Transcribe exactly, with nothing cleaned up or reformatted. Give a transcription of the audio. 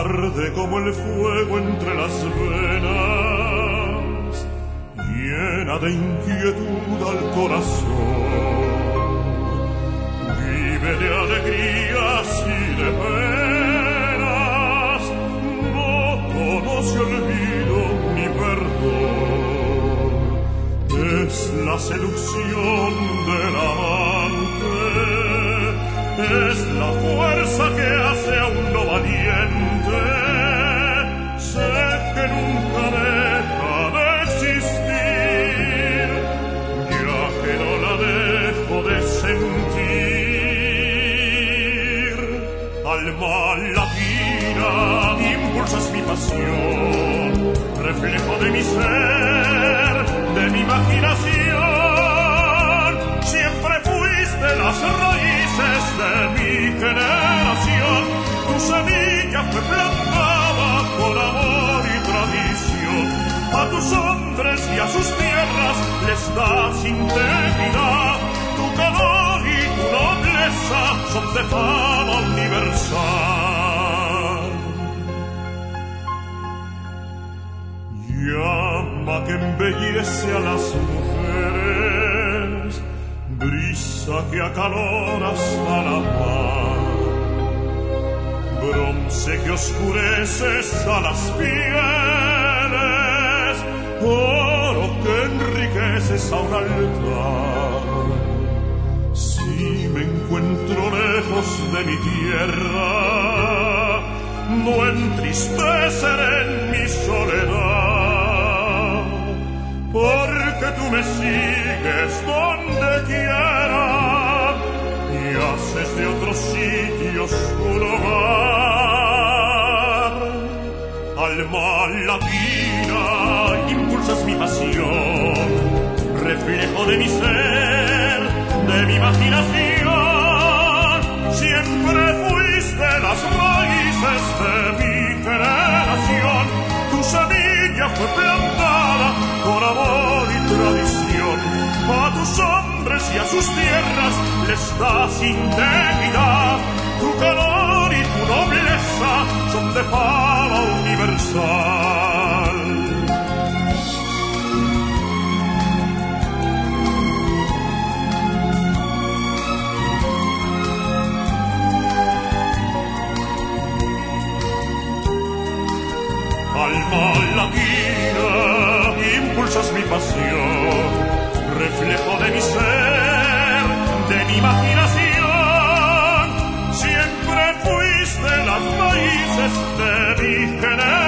arde como el fuego entre las venas, llena de inquietud al corazón. Vive de alegrías y de penas, no conoce olvido ni perdón. Es la seducción del amante, es la fuerza que hace a uno valiente. Sé que nunca deja de existir, ya que no la dejo de sentir. Alma latina, impulsas mi pasión, reflejo de mi ser, de mi imaginación. Siempre fuiste las raíces de mi generación. Tu semilla fue plantada por amor y tradición. A tus hombres y a sus tierras les das integridad. Tu calor y tu nobleza son de fama universal. Llama que embellece a las mujeres, brisa que acaloras a la mar, bronce que oscureces a las pieles, oro que enriqueces a un altar. Si me encuentro lejos de mi tierra, no entristeceré en mi soledad, porque tú me sigues donde quiera y haces de otros sitios un hogar. Alma latina, impulsas mi pasión, reflejo de mi ser, de mi imaginación. Siempre fuiste las raíces de mi generación. Tu semilla fue plantada por amor y tradición. A tus hombres y a sus tierras les das integridad. Tu calor y tu nobleza son de fama universal. Alma latina, impulsas mi pasión, reflejo de mi ser, de mi imaginación. Siempre fuiste las raíces de mi generación.